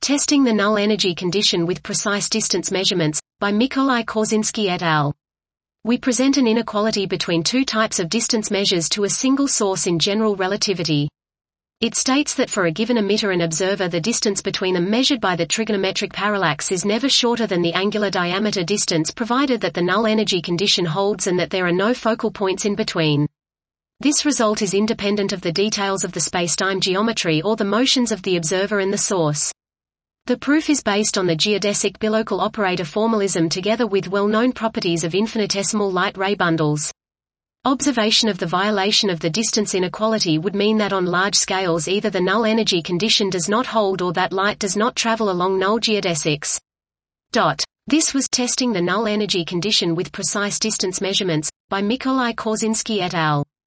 Testing the null energy condition with precise distance measurements, by Mikołaj Korzynski et al. We present an inequality between two types of distance measures to a single source in general relativity. It states that for a given emitter and observer the distance between them measured by the trigonometric parallax is never shorter than the angular diameter distance provided that the null energy condition holds and that there are no focal points in between. This result is independent of the details of the spacetime geometry or the motions of the observer and the source. The proof is based on the geodesic bilocal operator formalism together with well-known properties of infinitesimal light ray bundles. Observation of the violation of the distance inequality would mean that on large scales either the null energy condition does not hold or that light does not travel along null geodesics. This was Testing the Null Energy Condition with Precise Distance Measurements, by Mikołaj Korzynski et al.